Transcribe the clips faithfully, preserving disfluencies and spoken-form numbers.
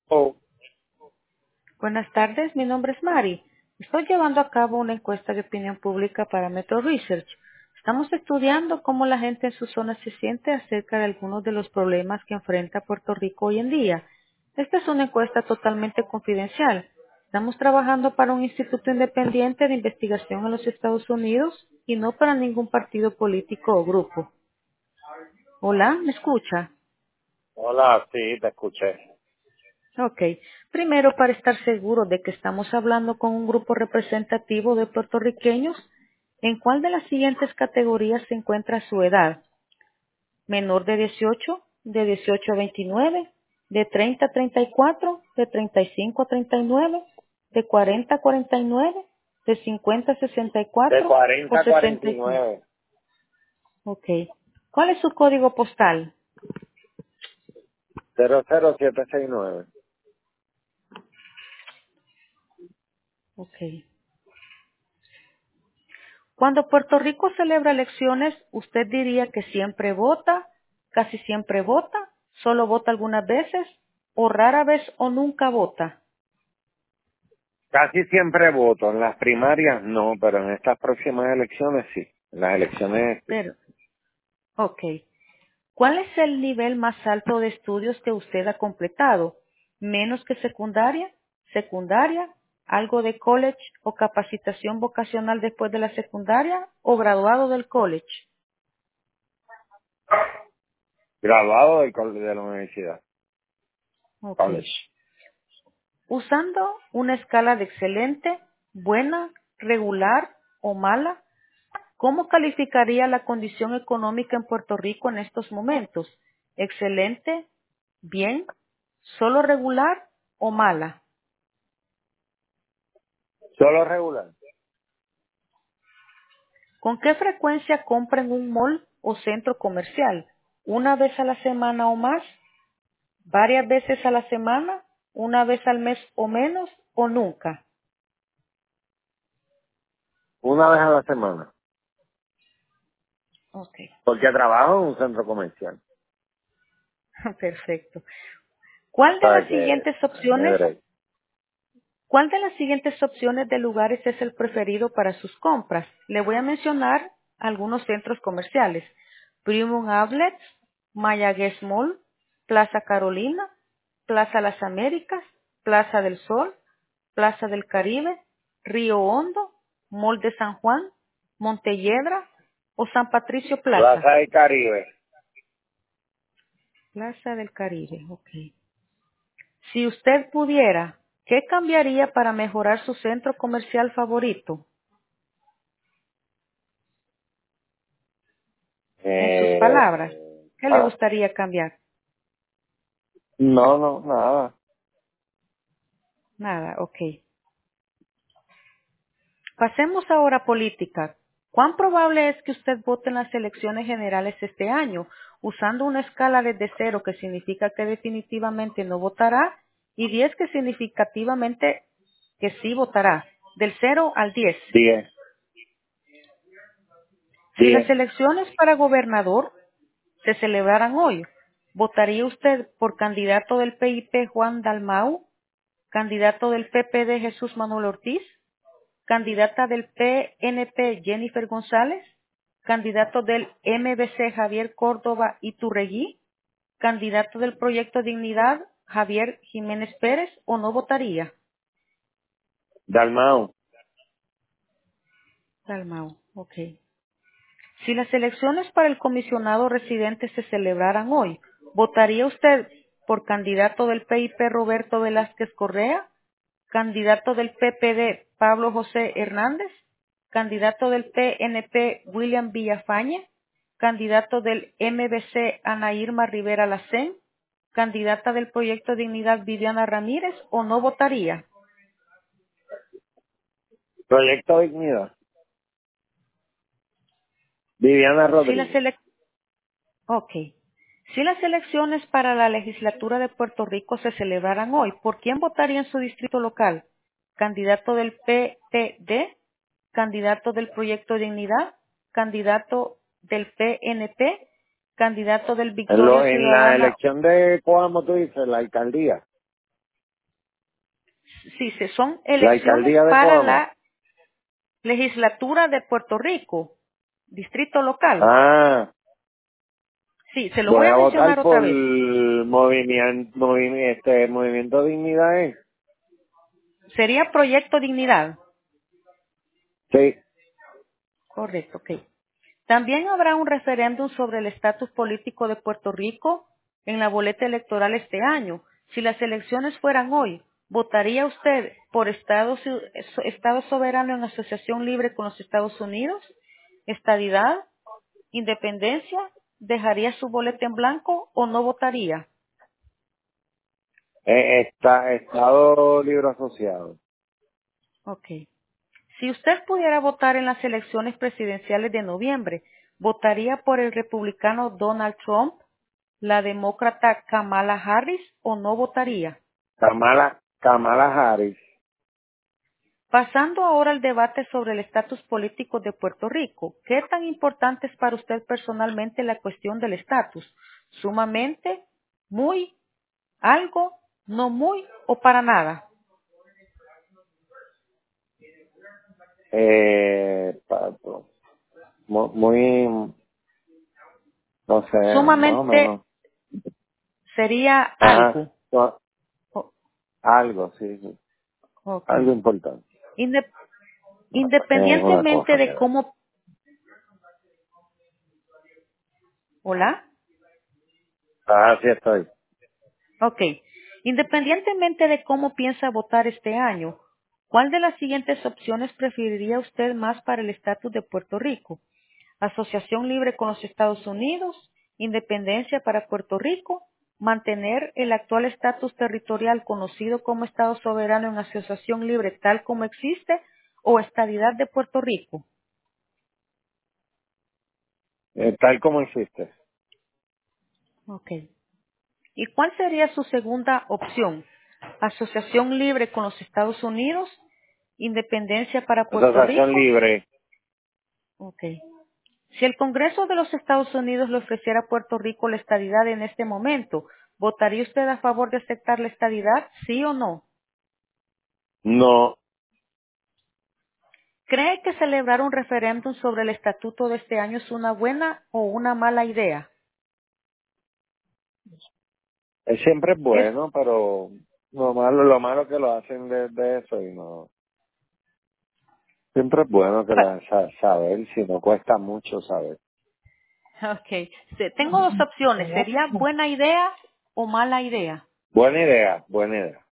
Oh, Buenas tardes, mi nombre es Mari. Estoy llevando a cabo una encuesta de opinión pública para Metro Research. Estamos estudiando cómo la gente en su zona se siente acerca de algunos de los problemas que enfrenta Puerto Rico hoy en día. Esta es una encuesta totalmente confidencial. Estamos trabajando para un instituto independiente de investigación en los Estados Unidos y no para ningún partido político o grupo. Hola, ¿me escucha? hola, sí, te escuché. Ok. Primero, para estar seguro de que estamos hablando con un grupo representativo de puertorriqueños, ¿en cuál de las siguientes categorías se encuentra su edad? ¿Menor de dieciocho, de dieciocho a veintinueve, de treinta a treinta y cuatro, de treinta y cinco a treinta y nueve, de cuarenta a cuarenta y nueve, de cincuenta a sesenta y De cuatro o cuarenta a cuarenta sesenta y y cinco? nueve. Ok. ¿Cuál es su código postal? cero cero siete seis nueve. Ok. Cuando Puerto Rico celebra elecciones, ¿usted diría que siempre vota, casi siempre vota, solo vota algunas veces, o rara vez o nunca vota? Casi siempre voto. En las primarias no, pero en estas próximas elecciones sí. En las elecciones sí. Pero, ok. ¿Cuál es el nivel más alto de estudios que usted ha completado? ¿Menos que secundaria? ¿Secundaria? ¿Algo de college o capacitación vocacional después de la secundaria? ¿O graduado del college? Graduado del col- de la universidad. Ok. College. Usando una escala de excelente, buena, regular o mala, ¿cómo calificaría la condición económica en Puerto Rico en estos momentos? ¿Excelente, bien, solo regular o mala? Solo regular. ¿Con qué frecuencia compra en un mall o centro comercial? ¿Una vez a la semana o más? ¿Varias veces a la semana? ¿Una vez al mes o menos? ¿O nunca? Una vez a la semana. Ok, Porque trabajo en un centro comercial. perfecto. ¿Cuál de ¿Sabes las que siguientes opciones me ¿Cuál de las siguientes opciones de lugares es el preferido para sus compras? Le voy a mencionar algunos centros comerciales. Premium Outlets, Mayagüez Mall, Plaza Carolina, Plaza Las Américas, Plaza del Sol, Plaza del Caribe, Río Hondo, Mall de San Juan, Montelledra o San Patricio Plaza. Plaza del Caribe. Plaza del Caribe, ok. Si usted pudiera, ¿qué cambiaría para mejorar su centro comercial favorito? En sus Eh, palabras, ¿qué le ah, gustaría cambiar? no, no, nada. Nada, ok. Pasemos ahora a política. ¿Cuán probable es que usted vote en las elecciones generales este año? Usando una escala desde cero, que significa que definitivamente no votará, y diez, que significativamente que sí votará. Del cero al diez. Diez. Si las Diez. elecciones para gobernador se celebraran hoy, ¿votaría usted por candidato del P I P Juan Dalmau, candidato del P P D Jesús Manuel Ortiz, candidata del P N P Jennifer González, candidato del M B C Javier Córdoba Iturregui, candidato del Proyecto Dignidad Javier Jiménez Pérez, o no votaría? Dalmau. Dalmau, ok. Si las elecciones para el comisionado residente se celebraran hoy, ¿votaría usted por candidato del P I P Roberto Velázquez Correa, candidato del P P D Pablo José Hernández, candidato del P N P William Villafañe, candidato del M B C Ana Irma Rivera Lacén, candidata del Proyecto Dignidad Viviana Ramírez, o no votaría? Proyecto Dignidad. Viviana Si las Rodríguez. ele- Ok. Si las elecciones para la legislatura de Puerto Rico se celebraran hoy, ¿por quién votaría en su distrito local? ¿Candidato del P T D? ¿Candidato del Proyecto Dignidad? ¿Candidato del P N P? ¿Candidato del En, Victoria lo, en la Ciudadana? elección de Coamo, tú dices, la alcaldía. sí, se- son ¿La elecciones alcaldía de para Coamo? la legislatura de Puerto Rico, distrito local. Ah, Sí, se lo voy voy a a mencionar votar otra por vez. movimiento, movimiento, este, movimiento Dignidad, ¿eh? Sería Proyecto Dignidad. Sí. Correcto, ok. También habrá un referéndum sobre el estatus político de Puerto Rico en la boleta electoral este año. Si las elecciones fueran hoy, ¿votaría usted por Estado, Estado soberano en asociación libre con los Estados Unidos? ¿Estadidad? ¿Independencia? ¿Dejaría su boleta en blanco o no votaría? Eh, está, Estado Libre Asociado. Ok. Si usted pudiera votar en las elecciones presidenciales de noviembre, ¿votaría por el republicano Donald Trump, la demócrata Kamala Harris o no votaría? Kamala, Kamala Harris. Pasando ahora al debate sobre el estatus político de Puerto Rico, ¿qué tan importante es para usted personalmente la cuestión del estatus? ¿Sumamente? ¿Muy? ¿Algo? ¿No muy? ¿O para nada? Eh, pa- mu- muy, no sé, más o Sumamente menos. sería Ajá. algo. So- O- Algo, sí, sí. ok. Algo importante. Inde- Es una independientemente cosa de que... cómo... ¿Hola? Ah, sí estoy. Ok. Independientemente de cómo piensa votar este año, ¿cuál de las siguientes opciones preferiría usted más para el estatus de Puerto Rico? ¿Asociación libre con los Estados Unidos? ¿Independencia para Puerto Rico? ¿Mantener el actual estatus territorial conocido como Estado soberano en asociación libre tal como existe? ¿O estadidad de Puerto Rico? Eh, tal como hiciste. Ok. ¿Y cuál sería su segunda opción? ¿Asociación libre con los Estados Unidos? ¿Independencia para Puerto Asociación Rico? libre. Ok. Si el Congreso de los Estados Unidos le ofreciera a Puerto Rico la estadidad en este momento, ¿votaría usted a favor de aceptar la estadidad, sí o no? No. ¿Cree que celebrar un referéndum sobre el estatuto de este año es una buena o una mala idea? Es siempre es Es, bueno, pero lo malo, lo malo que lo hacen de, de eso y no. Siempre es bueno que pa- la, sa- saber, si no cuesta mucho saber. ok. Sí, tengo dos opciones. ¿Sería buena idea o mala idea? Buena idea, buena idea.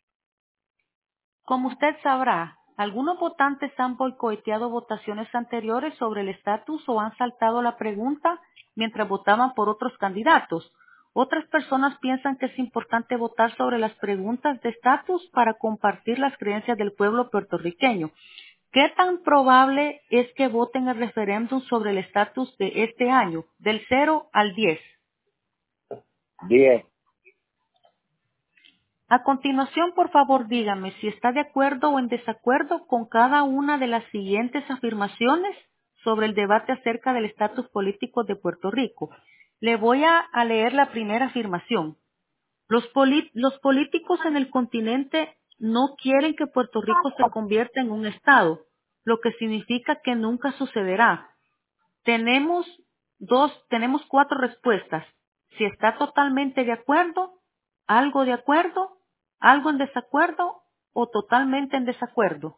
Como usted sabrá, algunos votantes han boicoteado votaciones anteriores sobre el estatus o han saltado la pregunta mientras votaban por otros candidatos. Otras personas piensan que es importante votar sobre las preguntas de estatus para compartir las creencias del pueblo puertorriqueño. ¿Qué tan probable es que voten el referéndum sobre el estatus de este año, del cero al diez? Diez. A continuación, por favor, dígame si está de acuerdo o en desacuerdo con cada una de las siguientes afirmaciones sobre el debate acerca del estatus político de Puerto Rico. Le voy a, a leer la primera afirmación. Los, poli- los políticos en el continente no quieren que Puerto Rico se convierta en un estado, lo que significa que nunca sucederá. Tenemos dos, tenemos cuatro respuestas. Si está totalmente de acuerdo, algo de acuerdo, algo en desacuerdo o totalmente en desacuerdo.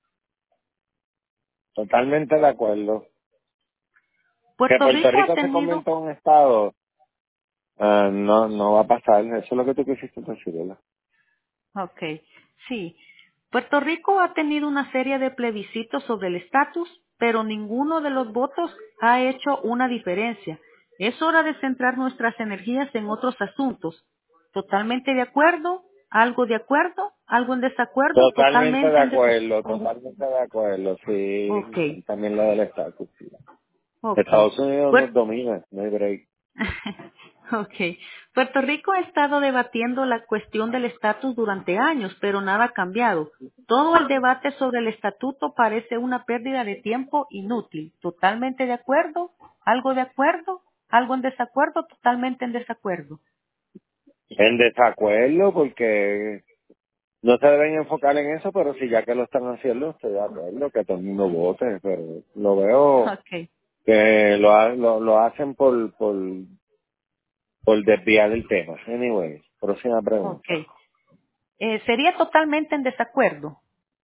Totalmente de acuerdo. Que Puerto Puerto Rico ha Rico se tenido, convierta en un estado, ah, no, no va a pasar. Eso es lo que tú quisiste decir, ¿verdad? ok, sí, Puerto Rico ha tenido una serie de plebiscitos sobre el estatus, pero ninguno de los votos ha hecho una diferencia. Es hora de centrar nuestras energías en otros asuntos. Totalmente de acuerdo, algo de acuerdo, algo en desacuerdo, Totalmente de totalmente en acuerdo, desacuerdo. totalmente de acuerdo, Ok, sí. También lo del estatus, sí. ok. Estados Unidos nos Puer- domina, no hay break. ok. Puerto Rico ha estado debatiendo la cuestión del estatus durante años, pero nada ha cambiado. Todo el debate sobre el estatuto parece una pérdida de tiempo inútil. Totalmente de acuerdo, algo de acuerdo, algo en desacuerdo, totalmente en desacuerdo. En desacuerdo porque no se deben enfocar en eso, pero si ya que lo están haciendo, estoy de acuerdo que todo el mundo vote, pero lo veo Ok, que lo, ha- lo, lo hacen por, por, por desviar el tema. Anyway, próxima ok. pregunta. Eh, ¿Sería totalmente en desacuerdo?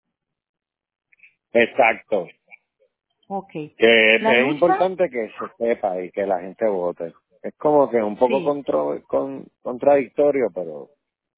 Exacto. Ok. Que ¿La es lucha? importante que se sepa y que la gente vote. Es como que un poco Sí. contro, con, contradictorio, pero...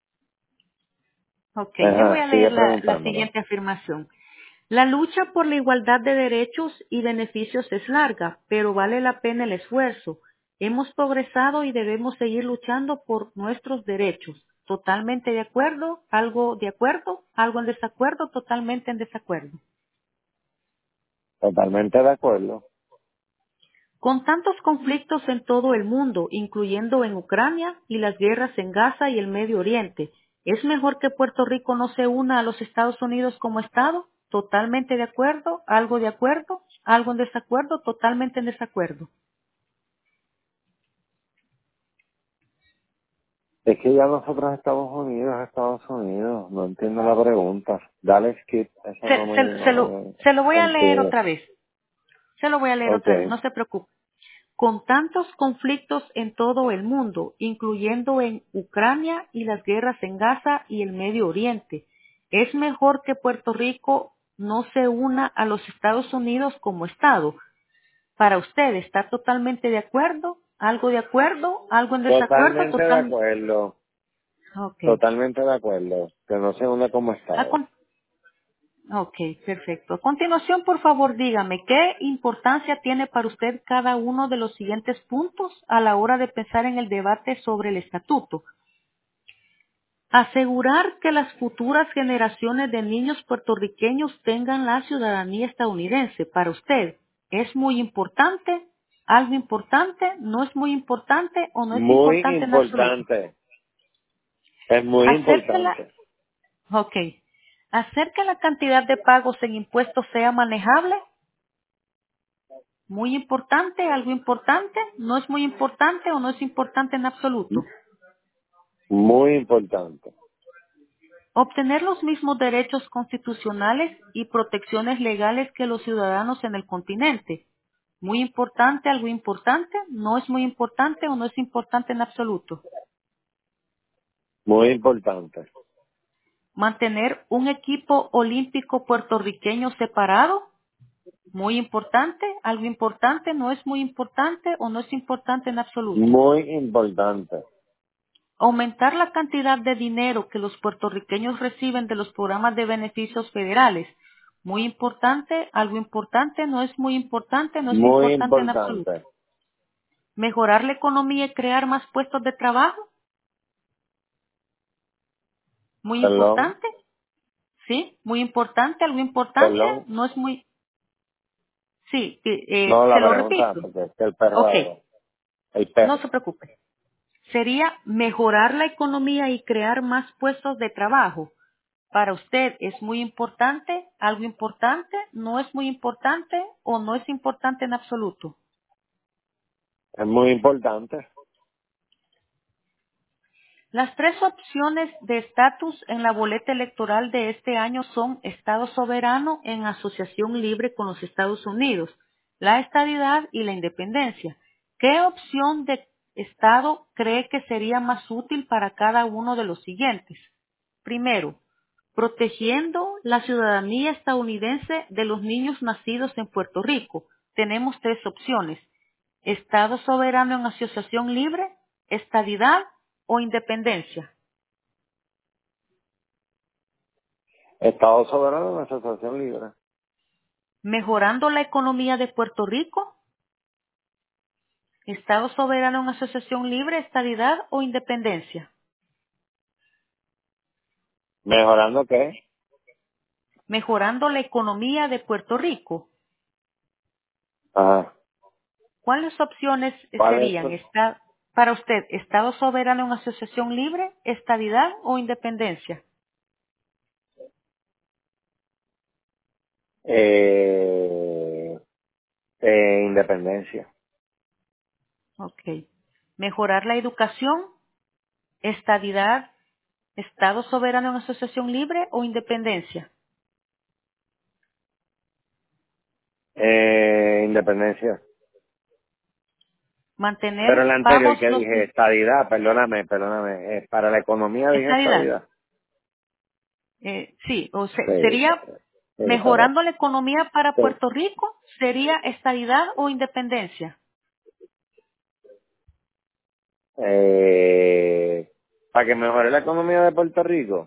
Ok, yo voy Ajá, a sigue leer la, la preguntándolo. siguiente afirmación. La lucha por la igualdad de derechos y beneficios es larga, pero vale la pena el esfuerzo. Hemos progresado y debemos seguir luchando por nuestros derechos. Totalmente de acuerdo, algo de acuerdo, algo en desacuerdo, totalmente en desacuerdo. Totalmente de acuerdo. Con tantos conflictos en todo el mundo, incluyendo en Ucrania y las guerras en Gaza y el Medio Oriente, ¿es mejor que Puerto Rico no se una a los Estados Unidos como Estado? Totalmente de acuerdo, algo de acuerdo, algo en desacuerdo, totalmente en desacuerdo. Es que ya nosotros Estados Unidos, Estados Unidos, no entiendo la pregunta. Dale skip, eso no Se, me, se- se no lo, me se lo voy a leer entiende. otra vez. Se lo voy a leer otra vez, Okay. no se preocupe. Con tantos conflictos en todo el mundo, incluyendo en Ucrania y las guerras en Gaza y el Medio Oriente, es mejor que Puerto Rico no se una a los Estados Unidos como Estado. Para usted, ¿está totalmente de acuerdo? ¿Algo de acuerdo? ¿Algo en desacuerdo? Totalmente de Total. acuerdo. Ok. Totalmente de acuerdo. Que no se una como A Estado. con- Ok, perfecto. A continuación, por favor, dígame, ¿qué importancia tiene para usted cada uno de los siguientes puntos a la hora de pensar en el debate sobre el estatuto? Asegurar que las futuras generaciones de niños puertorriqueños tengan la ciudadanía estadounidense. Para usted, ¿es muy importante? ¿Algo importante? ¿No es muy importante o no es Muy importante en absoluto? importante. Es muy Hacer que la, importante. ok. Hacer que la cantidad de pagos en impuestos sea manejable. Muy importante, algo importante, no es muy importante o no es importante en absoluto. Muy importante. Obtener los mismos derechos constitucionales y protecciones legales que los ciudadanos en el continente. Muy importante, algo importante, no es muy importante o no es importante en absoluto. Muy importante. Mantener un equipo olímpico puertorriqueño separado. Muy importante, algo importante, no es muy importante o no es importante en absoluto. Muy importante. Aumentar la cantidad de dinero que los puertorriqueños reciben de los programas de beneficios federales. Muy importante, algo importante, no es muy importante, no es Muy importante en absoluto. importante. Mejorar la economía y crear más puestos de trabajo. Muy Perdón. importante, sí, muy importante, algo importante, Perdón. no es muy, sí, eh, eh, No, la se lo pregunta, repito. porque es que el perro Ok, ladró. El no perro. se preocupe. Sería mejorar la economía y crear más puestos de trabajo. Para usted es muy importante, algo importante, no es muy importante o no es importante en absoluto. Es muy importante. Las tres opciones de estatus en la boleta electoral de este año son Estado soberano en asociación libre con los Estados Unidos, la estadidad y la independencia. ¿Qué opción de Estado cree que sería más útil para cada uno de los siguientes? Primero, protegiendo la ciudadanía estadounidense de los niños nacidos en Puerto Rico. Tenemos tres opciones: Estado soberano en asociación libre, estadidad o independencia. Estado soberano en asociación libre. Mejorando la economía de Puerto Rico, Estado soberano en asociación libre, estadidad o independencia. ¿Mejorando qué? Mejorando la economía de Puerto Rico. Ajá. ¿Cuáles opciones ¿Cuál es? serían esta- para usted? ¿Estado soberano en asociación libre, estadidad o independencia? Eh, eh, independencia. Ok. Mejorar la educación, estadidad, ¿Estado soberano en asociación libre o independencia? Eh, independencia. Pero Mantener la anterior bajos que los dije, estadidad, perdóname, perdóname, eh, para la economía dije estadidad. estadidad. Eh, sí, o se- Sí, sería sí, para, mejorando la economía para sí. Puerto Rico, sería estadidad o independencia. Eh, para que mejore la economía de Puerto Rico,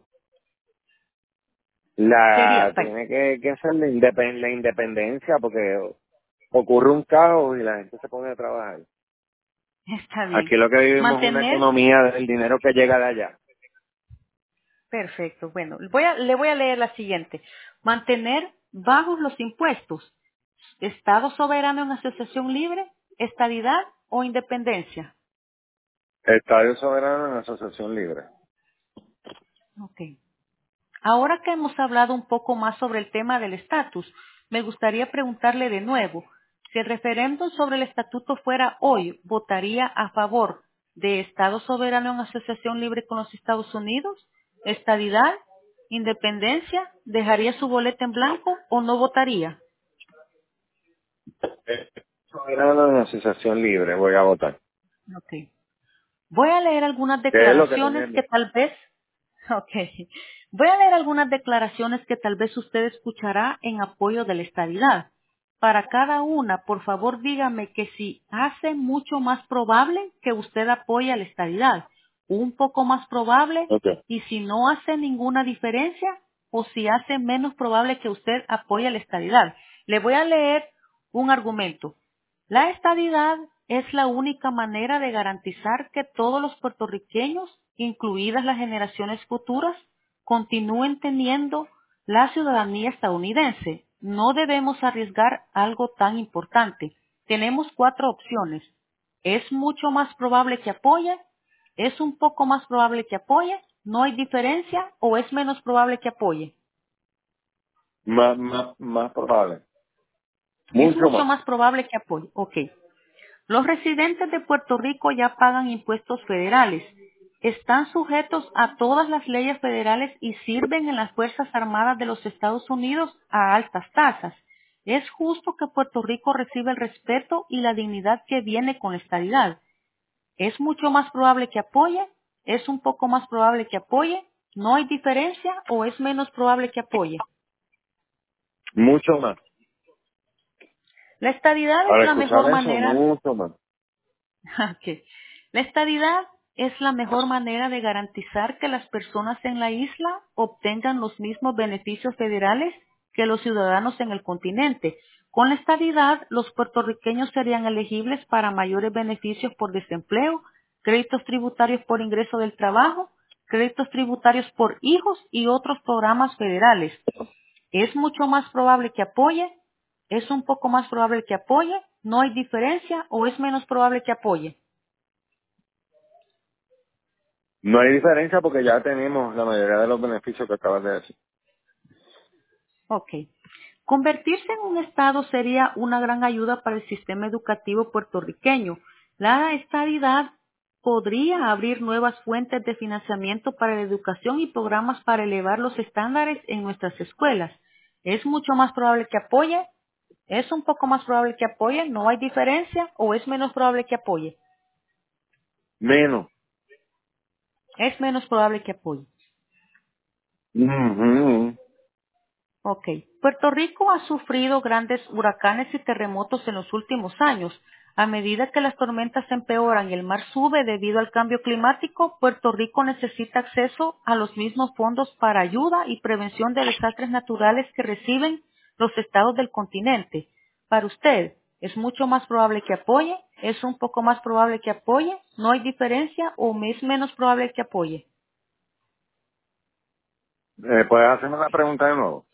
Sería, la bueno, tiene que, que ser la, independ- la independencia, porque ocurre un caos y la gente se pone a trabajar. está bien. Aquí lo que vivimos es una Mantener, economía del dinero que llega de allá. perfecto. Bueno, voy a- le voy a leer la siguiente. Mantener bajos los impuestos. Estado soberano en asociación libre, estadidad o independencia. Estadio Soberano en Asociación Libre. Ok. Ahora que hemos hablado un poco más sobre el tema del estatus, me gustaría preguntarle de nuevo, si el referéndum sobre el estatuto fuera hoy, ¿votaría a favor de Estado soberano en asociación libre con los Estados Unidos? ¿Estadidad? ¿Independencia? ¿Dejaría su boleta en blanco o no votaría? Soberano en Asociación Libre, voy a votar. Ok. Voy a leer algunas ¿Qué es lo que declaraciones que tenemos? tal vez, ok, voy a leer algunas declaraciones que tal vez usted escuchará en apoyo de la estadidad. Para cada una, por favor, dígame que si hace mucho más probable que usted apoye la estadidad, un poco más probable, Ok. y si no hace ninguna diferencia, o si hace menos probable que usted apoye la estadidad. Le voy a leer un argumento. La estadidad es la única manera de garantizar que todos los puertorriqueños, incluidas las generaciones futuras, continúen teniendo la ciudadanía estadounidense. No debemos arriesgar algo tan importante. Tenemos cuatro opciones. Es mucho más probable que apoye, es un poco más probable que apoye, no hay diferencia o es menos probable que apoye. Más, más, más probable. Es Mucho mucho más. más probable que apoye. Ok. Los residentes de Puerto Rico ya pagan impuestos federales, están sujetos a todas las leyes federales y sirven en las Fuerzas Armadas de los Estados Unidos a altas tasas. Es justo que Puerto Rico reciba el respeto y la dignidad que viene con la estabilidad. Es mucho más probable que apoye, es un poco más probable que apoye, no hay diferencia o es menos probable que apoye. Mucho más. La estabilidad es Para la mejor escuchar eso, manera. mucho más. Ok. La estadidad es la mejor manera de garantizar que las personas en la isla obtengan los mismos beneficios federales que los ciudadanos en el continente. Con la estadidad, los puertorriqueños serían elegibles para mayores beneficios por desempleo, créditos tributarios por ingreso del trabajo, créditos tributarios por hijos y otros programas federales. Es mucho más probable que apoye, es un poco más probable que apoye, no hay diferencia o es menos probable que apoye. No hay diferencia porque ya tenemos la mayoría de los beneficios que acabas de decir. Ok. Convertirse en un Estado sería una gran ayuda para el sistema educativo puertorriqueño. La estadidad podría abrir nuevas fuentes de financiamiento para la educación y programas para elevar los estándares en nuestras escuelas. ¿Es mucho más probable que apoye? ¿Es un poco más probable que apoye? ¿No hay diferencia? ¿O es menos probable que apoye? Menos. Es menos probable que apoye. Ujú. Ok. Puerto Rico ha sufrido grandes huracanes y terremotos en los últimos años. A medida que las tormentas empeoran y el mar sube debido al cambio climático, Puerto Rico necesita acceso a los mismos fondos para ayuda y prevención de desastres naturales que reciben los estados del continente. Para usted, ¿es mucho más probable que apoye? ¿Es un poco más probable que apoye? ¿No hay diferencia o es menos probable que apoye? Eh, ¿Puedes hacerme la pregunta de nuevo?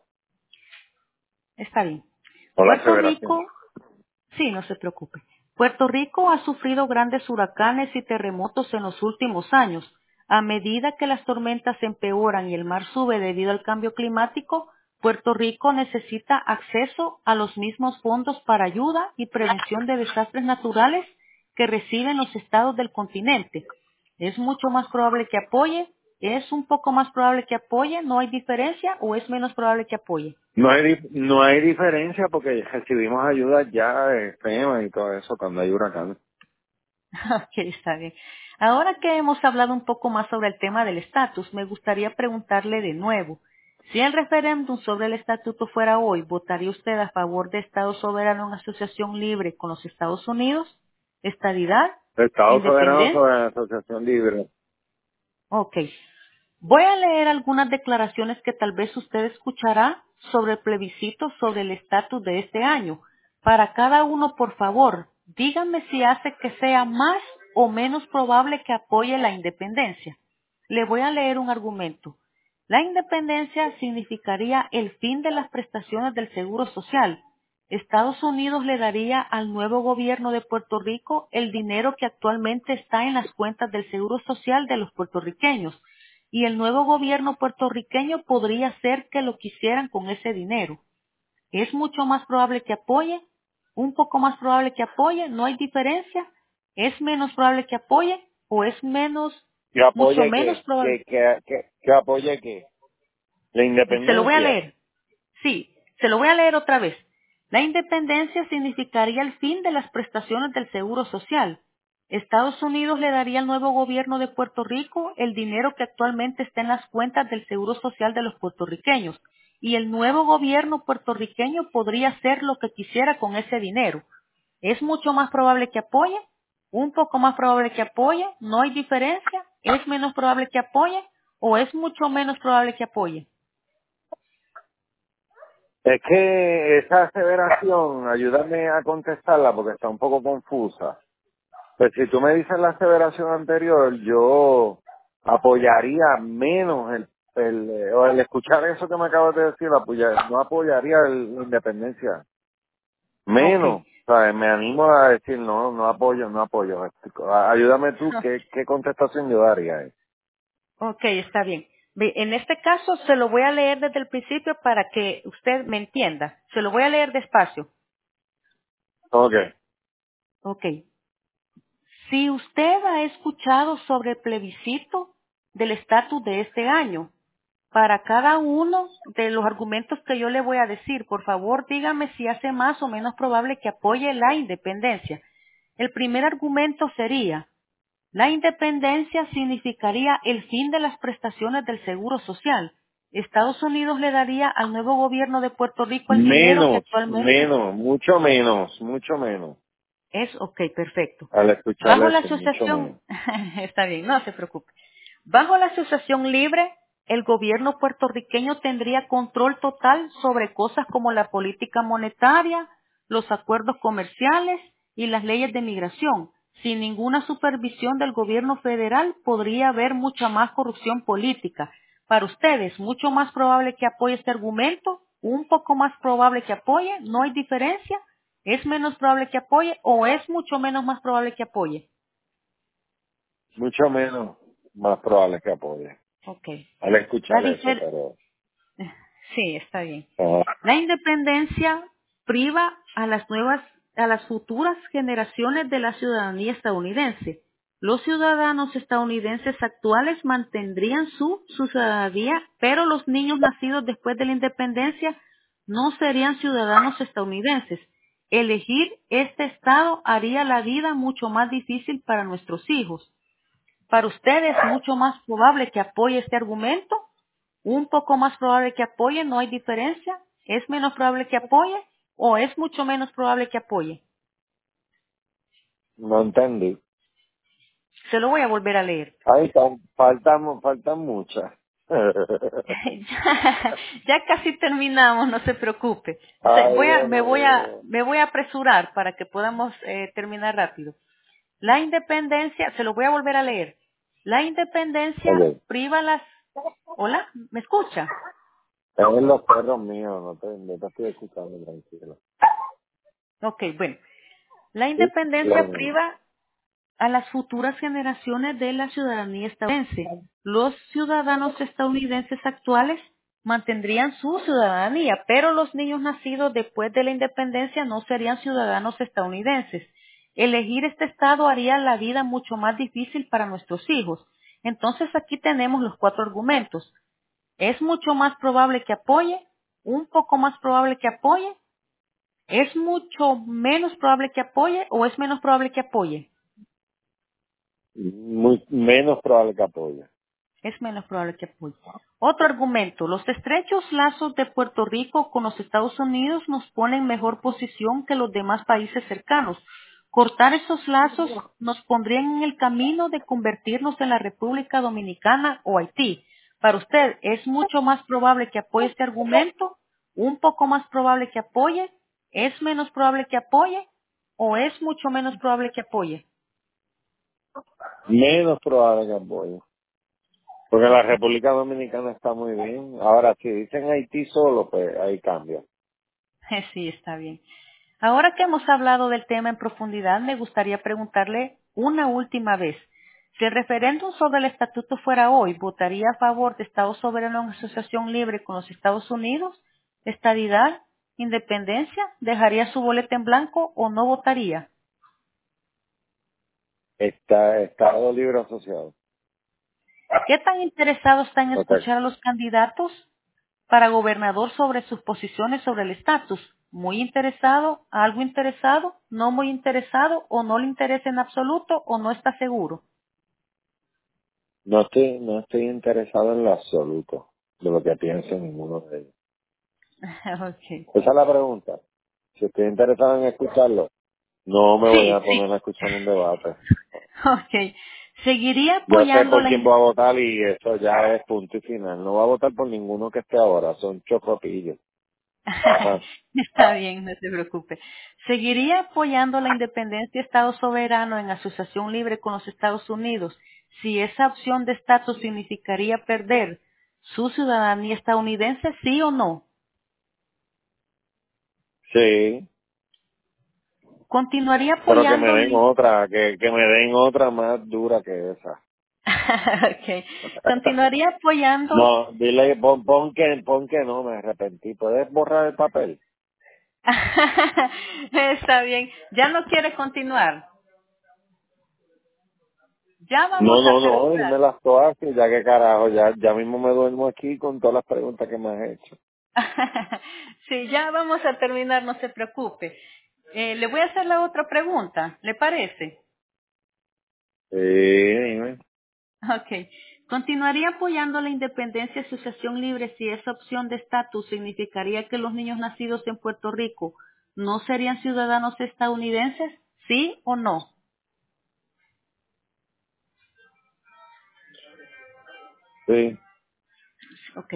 Está bien. O la Puerto aseveración. Rico Sí, no se preocupe. Puerto Rico ha sufrido grandes huracanes y terremotos en los últimos años. A medida que las tormentas empeoran y el mar sube debido al cambio climático, Puerto Rico necesita acceso a los mismos fondos para ayuda y prevención de desastres naturales que reciben los estados del continente. ¿Es mucho más probable que apoye? ¿Es un poco más probable que apoye? ¿No hay diferencia? ¿O es menos probable que apoye? No hay, dif- no hay diferencia porque recibimos ayuda ya de FEMA y todo eso cuando hay huracanes. Ok, está bien. Ahora que hemos hablado un poco más sobre el tema del estatus, me gustaría preguntarle de nuevo. Si el referéndum sobre el estatuto fuera hoy, ¿votaría usted a favor de Estado soberano en asociación libre con los Estados Unidos? ¿Estadidad? Estado soberano ¿Independencia? sobre la asociación libre. Ok. Voy a leer algunas declaraciones que tal vez usted escuchará sobre el plebiscito sobre el estatus de este año. Para cada uno, por favor, díganme si hace que sea más o menos probable que apoye la independencia. Le voy a leer un argumento. La independencia significaría el fin de las prestaciones del Seguro Social. Estados Unidos le daría al nuevo gobierno de Puerto Rico el dinero que actualmente está en las cuentas del Seguro Social de los puertorriqueños, y el nuevo gobierno puertorriqueño podría hacer que lo quisieran con ese dinero. ¿Es mucho más probable que apoye? ¿Un poco más probable que apoye? ¿No hay diferencia? ¿Es menos probable que apoye? ¿O es menos, ¿Que mucho apoye menos qué? probable? ¿Que, que, que, que apoye qué? La Se lo voy a independencia. leer. Sí, se lo voy a leer otra vez. La independencia significaría el fin de las prestaciones del Seguro Social. Estados Unidos le daría al nuevo gobierno de Puerto Rico el dinero que actualmente está en las cuentas del Seguro Social de los puertorriqueños, y el nuevo gobierno puertorriqueño podría hacer lo que quisiera con ese dinero. ¿Es mucho más probable que apoye? ¿Un poco más probable que apoye? ¿No hay diferencia? ¿Es menos probable que apoye? ¿O es mucho menos probable que apoye? Es que esa aseveración, ayúdame a contestarla porque está un poco confusa. Pues si tú me dices la aseveración anterior, yo apoyaría menos el, el, eh, o el escuchar eso que me acabas de decir, apoyar, no apoyaría el- la independencia. Ok. Menos. ¿Sabes? Me animo a decir no, no apoyo, no apoyo. Ayúdame tú, ¿qué, qué contestación yo daría ahí? Ok, está bien. Ve, en este caso se lo voy a leer desde el principio para que usted me entienda. Se lo voy a leer despacio. Ok. Ok. Si usted ha escuchado sobre el plebiscito del estatus de este año, para cada uno de los argumentos que yo le voy a decir, por favor dígame si hace más o menos probable que apoye la independencia. El primer argumento sería: la independencia significaría el fin de las prestaciones del Seguro Social. Estados Unidos le daría al nuevo gobierno de Puerto Rico el dinero que Menos, actualmente menos, mucho menos, mucho menos. es. Ok, perfecto. Al escuchar Bajo la eso, mucho asociación, menos. está bien, no se preocupe. Bajo la asociación libre, el gobierno puertorriqueño tendría control total sobre cosas como la política monetaria, los acuerdos comerciales y las leyes de migración. Sin ninguna supervisión del gobierno federal podría haber mucha más corrupción política. Para ustedes, ¿mucho más probable que apoye este argumento? ¿Un poco más probable que apoye? ¿No hay diferencia? ¿Es menos probable que apoye o es mucho menos más probable que apoye? Mucho menos, más probable que apoye. Ok. Al La escuchar eso, difer- pero... sí, está bien. ah, La independencia priva a las nuevas, a las futuras generaciones de la ciudadanía estadounidense. Los ciudadanos estadounidenses actuales mantendrían su, su ciudadanía, pero los niños nacidos después de la independencia no serían ciudadanos estadounidenses. Elegir este estado haría la vida mucho más difícil para nuestros hijos. ¿Para usted es mucho más probable que apoye este argumento? ¿Un poco más probable que apoye? ¿No hay diferencia? ¿Es menos probable que apoye o es mucho menos probable que apoye? no entendí. Se lo voy a volver a leer. Ay, tan- faltan, faltan muchas. ya, ya casi terminamos, no se preocupe. Se- Ay, voy a, Dios me, voy a, mío. me voy a apresurar para que podamos eh, terminar rápido. La independencia, se lo voy a volver a leer. La independencia Ok. priva las... Hola, ¿me escucha? Es los perros míos, no te, no te estoy escuchando, tranquilo. Ok, bueno. La Sí, independencia lo- priva a las futuras generaciones de la ciudadanía estadounidense. Los ciudadanos estadounidenses actuales mantendrían su ciudadanía, pero los niños nacidos después de la independencia no serían ciudadanos estadounidenses. Elegir este estado haría la vida mucho más difícil para nuestros hijos. Entonces aquí tenemos los cuatro argumentos. ¿Es mucho más probable que apoye? ¿Un poco más probable que apoye? ¿Es mucho menos probable que apoye o es menos probable que apoye? Muy, menos probable que apoye. Es menos probable que apoye. Otro argumento. Los estrechos lazos de Puerto Rico con los Estados Unidos nos ponen en mejor posición que los demás países cercanos. Cortar esos lazos nos pondría en el camino de convertirnos en la República Dominicana o Haití. Para usted, ¿es mucho más probable que apoye este argumento? ¿Un poco más probable que apoye? ¿Es menos probable que apoye? ¿O es mucho menos probable que apoye? Menos probable que apoye. Porque la República Dominicana está muy bien. Ahora, si dicen Haití solo, pues ahí cambia. Sí, está bien. Ahora que hemos hablado del tema en profundidad, me gustaría preguntarle una última vez. Si el referéndum sobre el estatuto fuera hoy, ¿votaría a favor de Estado soberano en asociación libre con los Estados Unidos? ¿Estadidad? ¿Independencia? ¿Dejaría su boleta en blanco o no votaría? Está Estado Libre Asociado. ¿Qué tan interesado está en Ok. escuchar a los candidatos para gobernador sobre sus posiciones sobre el estatus? ¿Muy interesado? ¿Algo interesado? ¿No muy interesado? ¿O no le interesa en absoluto? ¿O no está seguro? No estoy, no estoy interesado en lo absoluto de lo que piense ninguno de ellos. Okay. Esa es la pregunta. Si estoy interesado en escucharlo, no me voy Sí, a poner a escuchar un debate. ok. ¿Seguiría Yo sé apoyando por la... quién voy a votar y eso ya es punto y final. No voy a votar por ninguno que esté ahora, son chocopillos. Ajá. Está bien, no se preocupe. ¿Seguiría apoyando la independencia de Estado soberano en asociación libre con los Estados Unidos si esa opción de estatus significaría perder su ciudadanía estadounidense, sí o no? Sí, ¿Continuaría pero que me apoyando la... den otra, que, que me den otra más dura que esa. Ok. ¿Continuaría apoyando... No, dile, pon, pon que, pon que no, me arrepentí. ¿Puedes borrar el papel? Está bien. ¿Ya no quiere continuar? Ya vamos No, a no, no, dime terminar. las todas, que ya que carajo, ya, ya mismo me duermo aquí con todas las preguntas que me has hecho. Sí, ya vamos a terminar, no se preocupe. Eh, le voy a hacer la otra pregunta, ¿le parece? Sí, dime. Ok. ¿Continuaría apoyando la independencia y asociación libre si esa opción de estatus significaría que los niños nacidos en Puerto Rico no serían ciudadanos estadounidenses? ¿Sí o no? Sí. Ok.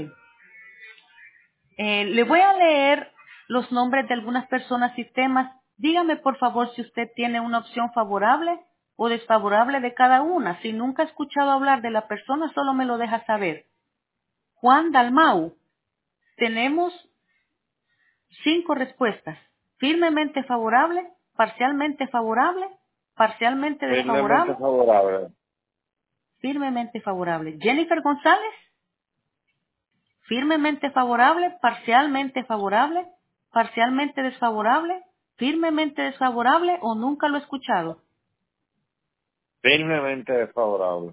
Eh, le voy a leer los nombres de algunas personas y temas. Dígame, por favor, si usted tiene una opción favorable o desfavorable de cada una. Si nunca ha escuchado hablar de la persona, solo me lo deja saber. Juan Dalmau. Tenemos cinco respuestas. Firmemente favorable, parcialmente favorable, parcialmente Firmemente desfavorable, favorable. firmemente favorable. Jennifer González. Firmemente favorable, parcialmente favorable, parcialmente desfavorable, firmemente desfavorable o nunca lo he escuchado. Firmemente desfavorable.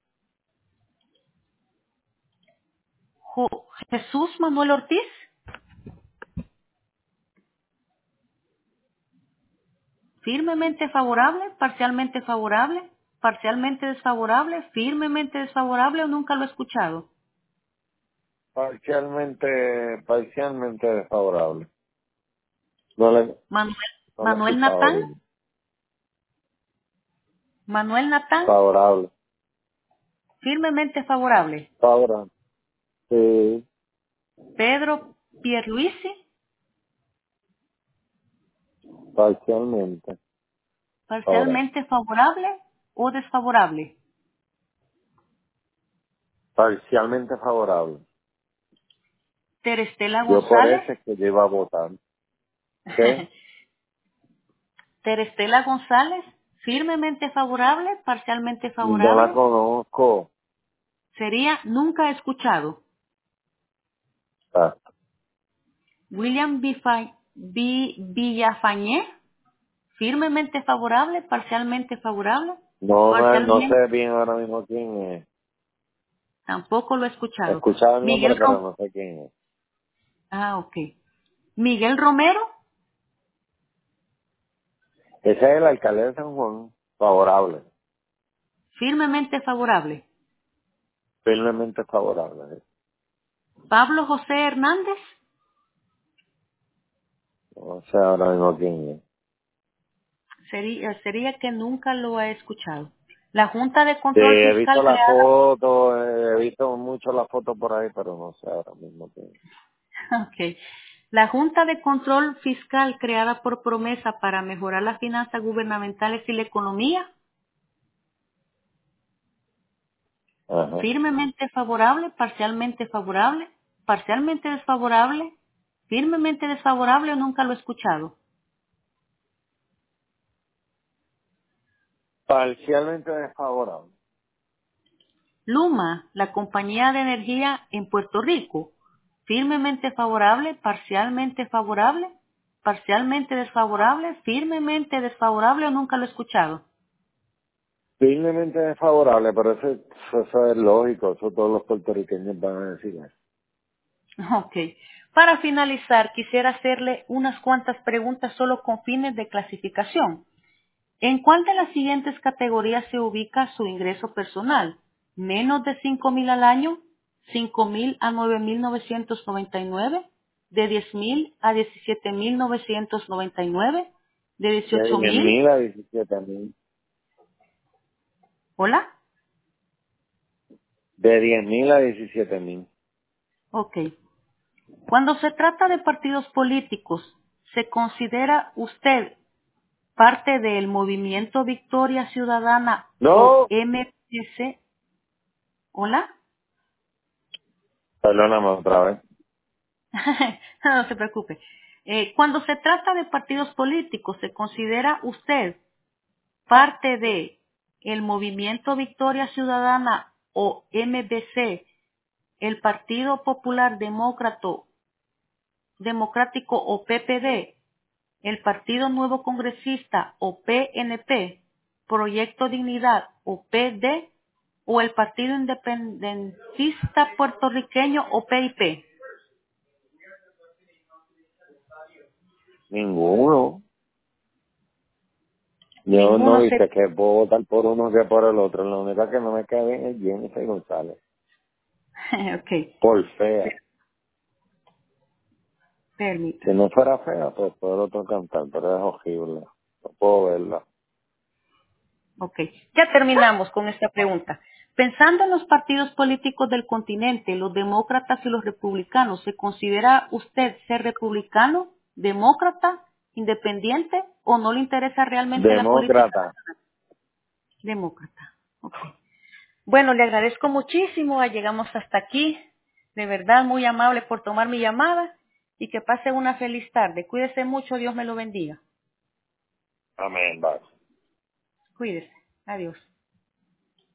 Jo- Jesús Manuel Ortiz, firmemente favorable, parcialmente favorable, parcialmente desfavorable, firmemente desfavorable o nunca lo he escuchado. Parcialmente, parcialmente desfavorable. No le, Manuel, no le he Manuel escuchado Natán, bien. Manuel Natán, Favorable. firmemente favorable. Favorable. Sí, Pedro Pierluisi, parcialmente. Favorable. parcialmente favorable o desfavorable. Parcialmente favorable. Terestela Yo por González, eso es que yo iba a votar. ¿Qué? Terestela González, firmemente favorable, parcialmente No la favorable, conozco. sería nunca escuchado. Ah, William Bifa- Vi- Villafañé, firmemente favorable, parcialmente favorable, no, me- no parcialmente, sé bien ahora mismo quién es. Tampoco lo he He escuchado. escuchado el nombre, Miguel pero Rom no sé quién es. Ah, ok. Miguel Romero, Ese es el alcalde de San Juan, favorable, firmemente favorable. firmemente favorable. ¿eh? Pablo José Hernández, No sé ahora mismo quién es. sería, sería que nunca lo he escuchado. La Junta de Sí, Control he visto Fiscal la creada, foto, eh, he visto mucho la foto por ahí, pero no sé ahora mismo quién es. okay. La Junta de Control Fiscal creada por promesa para mejorar las finanzas gubernamentales y la economía, Ajá. firmemente favorable, parcialmente favorable, parcialmente desfavorable, firmemente desfavorable o nunca lo he escuchado. Parcialmente desfavorable. Luma, la compañía de energía en Puerto Rico, firmemente favorable, parcialmente favorable, parcialmente desfavorable, firmemente desfavorable o nunca lo he escuchado. Firmemente desfavorable, pero eso, eso es lógico, eso todos los puertorriqueños van a decir eso. Ok. Para finalizar, quisiera hacerle unas cuantas preguntas solo con fines de clasificación. ¿En cuál de las siguientes categorías se ubica su ingreso personal? ¿Menos de cinco mil al año? ¿cinco mil a nueve mil novecientos noventa y nueve? ¿De diez mil a diecisiete mil novecientos noventa y nueve? ¿De De dieciocho diez mil? mil a diecisiete mil. ¿Hola? De diez mil a diecisiete mil. Ok. Cuando se trata de partidos políticos, ¿se considera usted parte del movimiento Victoria Ciudadana o No, M P C? ¿Hola? perdóname otra vez. No se preocupe. Eh, cuando se trata de partidos políticos, ¿se considera usted parte de el movimiento Victoria Ciudadana o M B C, el Partido Popular Demócrata, Democrático o P P D, el Partido Nuevo Congresista o P N P, Proyecto Dignidad o P D, o el Partido Independentista Puertorriqueño o P I P? Ninguno. Yo no Ninguno se... viste que puedo votar por uno que por el otro. La única que no me cae bien es Jennifer González. Ok, Por fea. Si permítame. no fuera fea, pues por el otro cantar, pero es horrible. No puedo verla. Ok, ya terminamos con esta pregunta. Pensando en los partidos políticos del continente, los demócratas y los republicanos, ¿se considera usted ser republicano, demócrata, independiente o no le interesa realmente la política Demócrata. nacional? Demócrata. Ok. Bueno, le agradezco muchísimo. Llegamos hasta aquí. De verdad, muy amable por tomar mi llamada y que pase una feliz tarde. Cuídese mucho. Dios me lo bendiga. Amén, bye. Cuídese. Adiós.